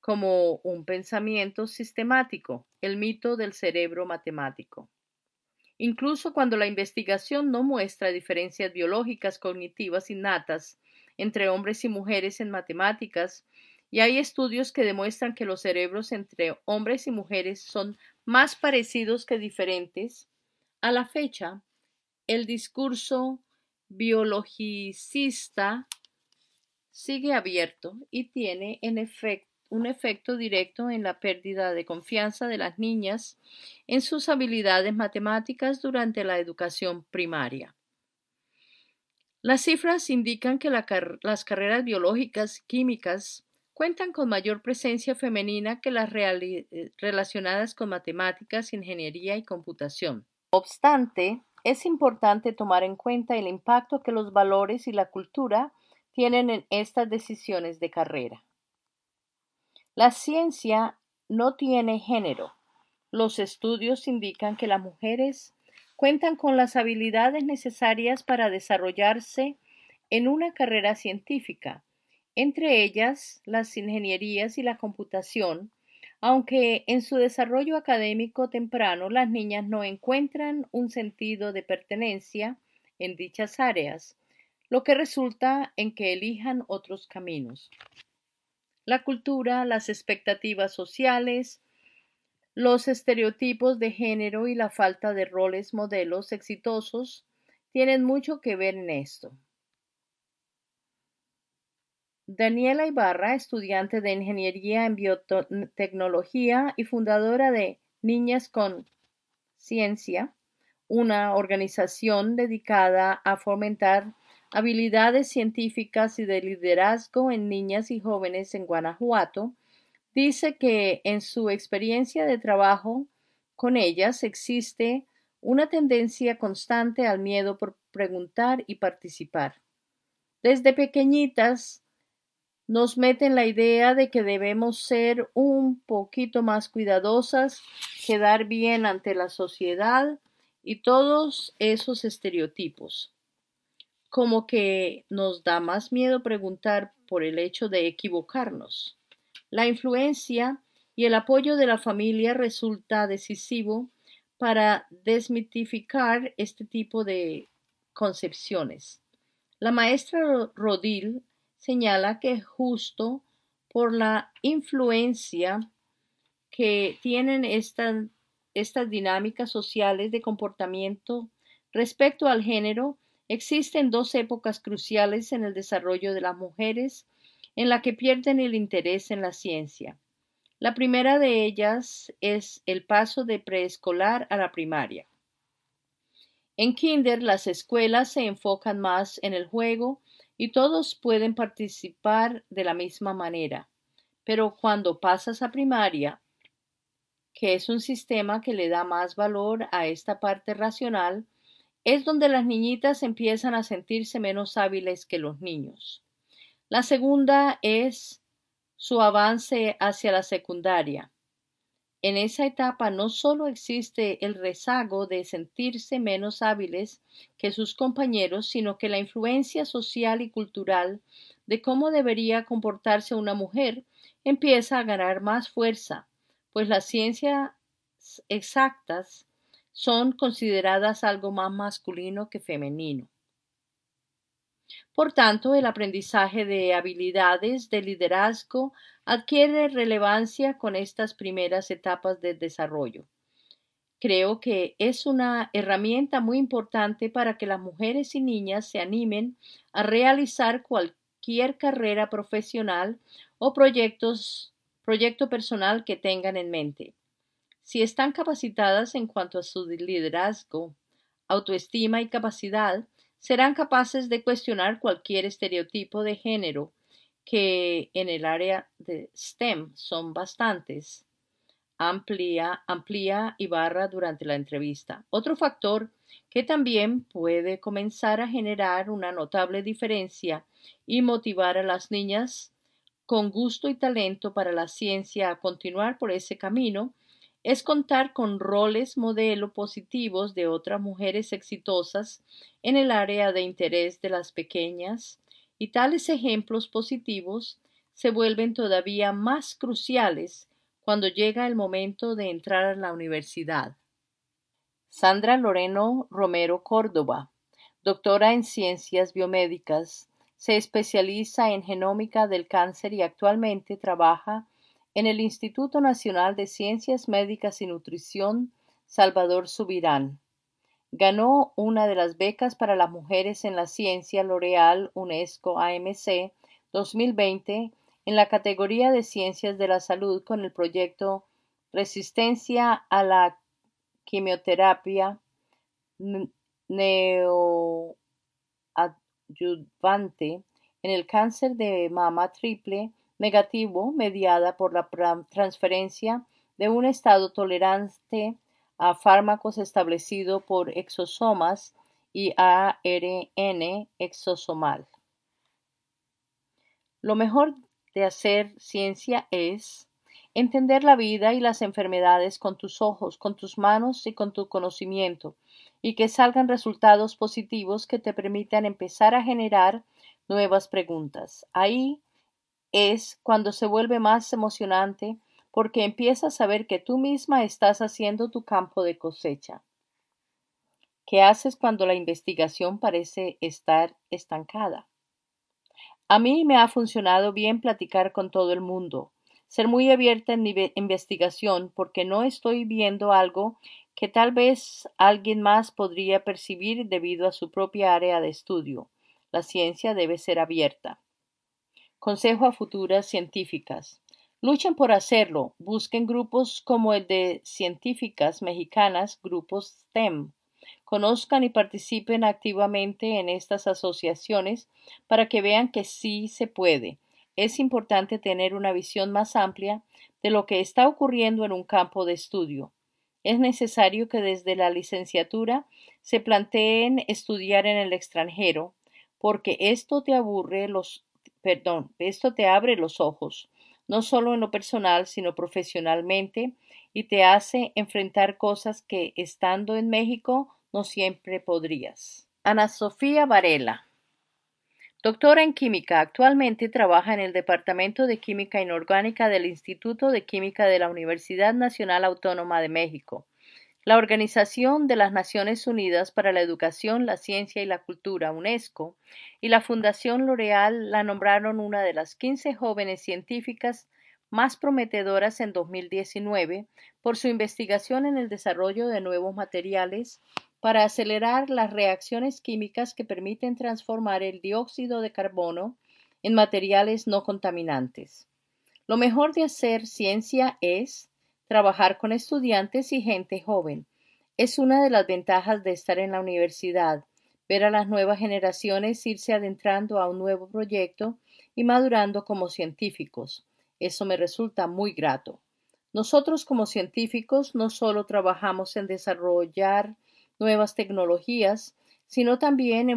como un pensamiento sistemático, el mito del cerebro matemático. Incluso cuando la investigación no muestra diferencias biológicas cognitivas innatas entre hombres y mujeres en matemáticas, y hay estudios que demuestran que los cerebros entre hombres y mujeres son más parecidos que diferentes, a la fecha, el discurso biologicista sigue abierto y tiene un efecto directo en la pérdida de confianza de las niñas en sus habilidades matemáticas durante la educación primaria. Las cifras indican que las carreras biológicas y químicas cuentan con mayor presencia femenina que las relacionadas con matemáticas, ingeniería y computación. No obstante, es importante tomar en cuenta el impacto que los valores y la cultura tienen en estas decisiones de carrera. La ciencia no tiene género. Los estudios indican que las mujeres cuentan con las habilidades necesarias para desarrollarse en una carrera científica, entre ellas las ingenierías y la computación, aunque en su desarrollo académico temprano las niñas no encuentran un sentido de pertenencia en dichas áreas, lo que resulta en que elijan otros caminos. La cultura, las expectativas sociales, los estereotipos de género y la falta de roles modelos exitosos tienen mucho que ver en esto. Daniela Ibarra, estudiante de Ingeniería en Biotecnología y fundadora de Niñas con Ciencia, una organización dedicada a fomentar habilidades científicas y de liderazgo en niñas y jóvenes en Guanajuato, dice que en su experiencia de trabajo con ellas existe una tendencia constante al miedo por preguntar y participar. Desde pequeñitas nos meten la idea de que debemos ser un poquito más cuidadosas, quedar bien ante la sociedad y todos esos estereotipos. Como que nos da más miedo preguntar por el hecho de equivocarnos. La influencia y el apoyo de la familia resulta decisivo para desmitificar este tipo de concepciones. La maestra Rodil señala que justo por la influencia que tienen estas dinámicas sociales de comportamiento respecto al género, existen dos épocas cruciales en el desarrollo de las mujeres en la que pierden el interés en la ciencia. La primera de ellas es el paso de preescolar a la primaria. En kinder las escuelas se enfocan más en el juego y todos pueden participar de la misma manera. Pero cuando pasas a primaria, que es un sistema que le da más valor a esta parte racional, es donde las niñitas empiezan a sentirse menos hábiles que los niños. La segunda es su avance hacia la secundaria. En esa etapa no solo existe el rezago de sentirse menos hábiles que sus compañeros, sino que la influencia social y cultural de cómo debería comportarse una mujer empieza a ganar más fuerza, pues las ciencias exactas son consideradas algo más masculino que femenino. Por tanto, el aprendizaje de habilidades de liderazgo adquiere relevancia con estas primeras etapas de desarrollo. Creo que es una herramienta muy importante para que las mujeres y niñas se animen a realizar cualquier carrera profesional o proyecto personal que tengan en mente. Si están capacitadas en cuanto a su liderazgo, autoestima y capacidad, serán capaces de cuestionar cualquier estereotipo de género, que en el área de STEM son bastantes. Amplía Ibarra durante la entrevista. Otro factor que también puede comenzar a generar una notable diferencia y motivar a las niñas con gusto y talento para la ciencia a continuar por ese camino es contar con roles modelo positivos de otras mujeres exitosas en el área de interés de las pequeñas, y tales ejemplos positivos se vuelven todavía más cruciales cuando llega el momento de entrar a la universidad. Sandra Loreno Romero Córdoba, doctora en Ciencias Biomédicas, se especializa en genómica del cáncer y actualmente trabaja en el Instituto Nacional de Ciencias Médicas y Nutrición Salvador Subirán. Ganó una de las becas para las mujeres en la ciencia L'Oréal UNESCO AMC 2020 en la categoría de Ciencias de la Salud con el proyecto Resistencia a la quimioterapia neoadyuvante en el cáncer de mama triple negativo mediada por la transferencia de un estado tolerante a fármacos establecido por exosomas y ARN exosomal. Lo mejor de hacer ciencia es entender la vida y las enfermedades con tus ojos, con tus manos y con tu conocimiento, y que salgan resultados positivos que te permitan empezar a generar nuevas preguntas. Ahí es cuando se vuelve más emocionante porque empiezas a ver que tú misma estás haciendo tu campo de cosecha. ¿Qué haces cuando la investigación parece estar estancada? A mí me ha funcionado bien platicar con todo el mundo, ser muy abierta en mi investigación porque no estoy viendo algo que tal vez alguien más podría percibir debido a su propia área de estudio. La ciencia debe ser abierta. Consejo a futuras científicas. Luchen por hacerlo. Busquen grupos como el de científicas mexicanas, grupos STEM. Conozcan y participen activamente en estas asociaciones para que vean que sí se puede. Es importante tener una visión más amplia de lo que está ocurriendo en un campo de estudio. Es necesario que desde la licenciatura se planteen estudiar en el extranjero, porque esto te abre los ojos, no solo en lo personal, sino profesionalmente, y te hace enfrentar cosas que estando en México no siempre podrías. Ana Sofía Varela, doctora en química, actualmente trabaja en el Departamento de Química Inorgánica del Instituto de Química de la Universidad Nacional Autónoma de México. La Organización de las Naciones Unidas para la Educación, la Ciencia y la Cultura, UNESCO, y la Fundación L'Oréal la nombraron una de las 15 jóvenes científicas más prometedoras en 2019 por su investigación en el desarrollo de nuevos materiales para acelerar las reacciones químicas que permiten transformar el dióxido de carbono en materiales no contaminantes. Lo mejor de hacer ciencia es trabajar con estudiantes y gente joven. Es una de las ventajas de estar en la universidad, ver a las nuevas generaciones irse adentrando a un nuevo proyecto y madurando como científicos. Eso me resulta muy grato. Nosotros como científicos no solo trabajamos en desarrollar nuevas tecnologías, sino también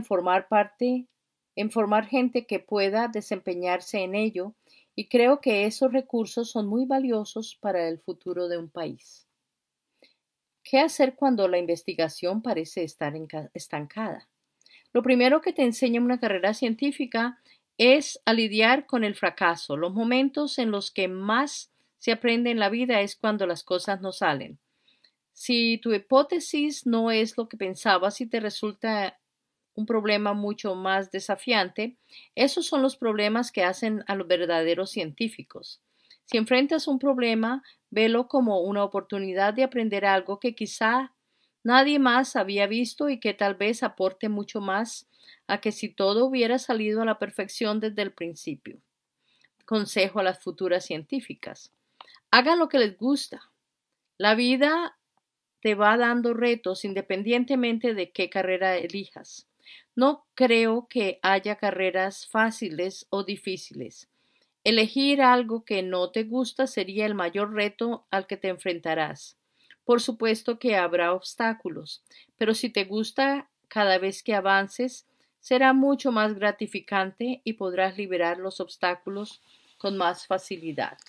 en formar gente que pueda desempeñarse en ello, y creo que esos recursos son muy valiosos para el futuro de un país. ¿Qué hacer cuando la investigación parece estar estancada? Lo primero que te enseña una carrera científica es a lidiar con el fracaso. Los momentos en los que más se aprende en la vida es cuando las cosas no salen. Si tu hipótesis no es lo que pensabas y te resulta un problema mucho más desafiante, esos son los problemas que hacen a los verdaderos científicos. Si enfrentas un problema, velo como una oportunidad de aprender algo que quizá nadie más había visto y que tal vez aporte mucho más a que si todo hubiera salido a la perfección desde el principio. Consejo a las futuras científicas. Hagan lo que les gusta. La vida te va dando retos independientemente de qué carrera elijas. No creo que haya carreras fáciles o difíciles. Elegir algo que no te gusta sería el mayor reto al que te enfrentarás. Por supuesto que habrá obstáculos, pero si te gusta cada vez que avances, será mucho más gratificante y podrás liberar los obstáculos con más facilidad.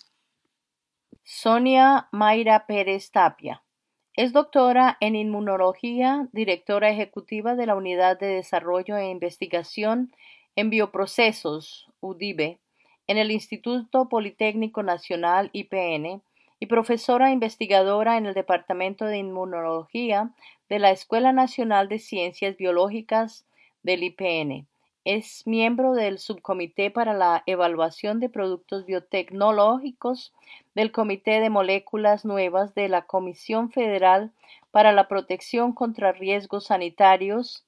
Sonia Mayra Pérez Tapia. Es doctora en Inmunología, directora ejecutiva de la Unidad de Desarrollo e Investigación en Bioprocesos, UDIBE, en el Instituto Politécnico Nacional IPN y profesora investigadora en el Departamento de Inmunología de la Escuela Nacional de Ciencias Biológicas del IPN. Es miembro del Subcomité para la Evaluación de Productos Biotecnológicos del Comité de Moléculas Nuevas de la Comisión Federal para la Protección contra Riesgos Sanitarios,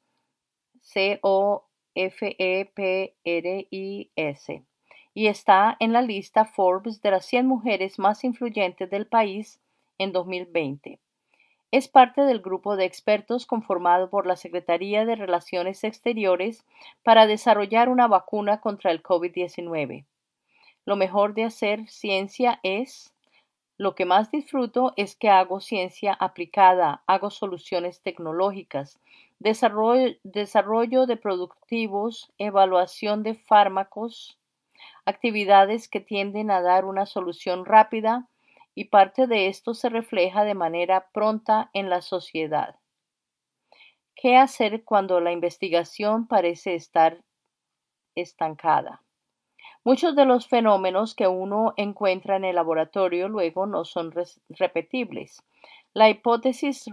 COFEPRIS, y está en la lista Forbes de las 100 mujeres más influyentes del país en 2020. Es parte del grupo de expertos conformado por la Secretaría de Relaciones Exteriores para desarrollar una vacuna contra el COVID-19. Lo mejor de hacer ciencia es: lo que más disfruto es que hago ciencia aplicada, hago soluciones tecnológicas, desarrollo de productivos, evaluación de fármacos, actividades que tienden a dar una solución rápida, y parte de esto se refleja de manera pronta en la sociedad. ¿Qué hacer cuando la investigación parece estar estancada? Muchos de los fenómenos que uno encuentra en el laboratorio luego no son repetibles. Las hipótesis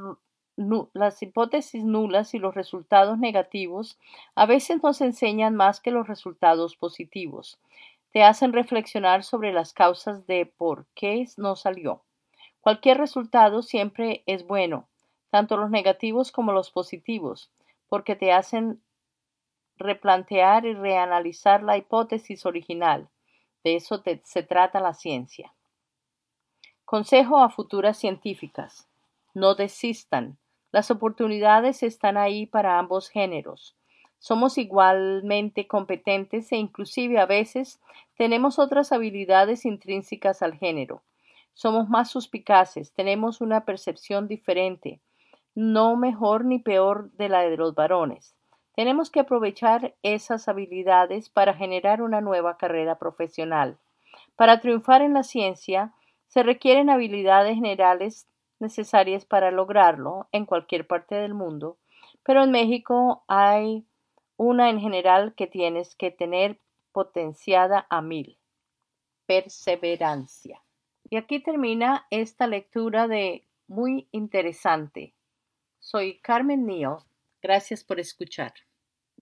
nulas y los resultados negativos a veces nos enseñan más que los resultados positivos. Te hacen reflexionar sobre las causas de por qué no salió. Cualquier resultado siempre es bueno, tanto los negativos como los positivos, porque te hacen replantear y reanalizar la hipótesis original. De eso se trata la ciencia. Consejo a futuras científicas: no desistan. Las oportunidades están ahí para ambos géneros. Somos igualmente competentes e inclusive a veces tenemos otras habilidades intrínsecas al género. Somos más suspicaces, tenemos una percepción diferente, no mejor ni peor de la de los varones. Tenemos que aprovechar esas habilidades para generar una nueva carrera profesional. Para triunfar en la ciencia, se requieren habilidades generales necesarias para lograrlo en cualquier parte del mundo, pero en México hay una en general que tienes que tener potenciada a 1000: perseverancia. Y aquí termina esta lectura de muy interesante. Soy Carmen Neal. Gracias por escuchar.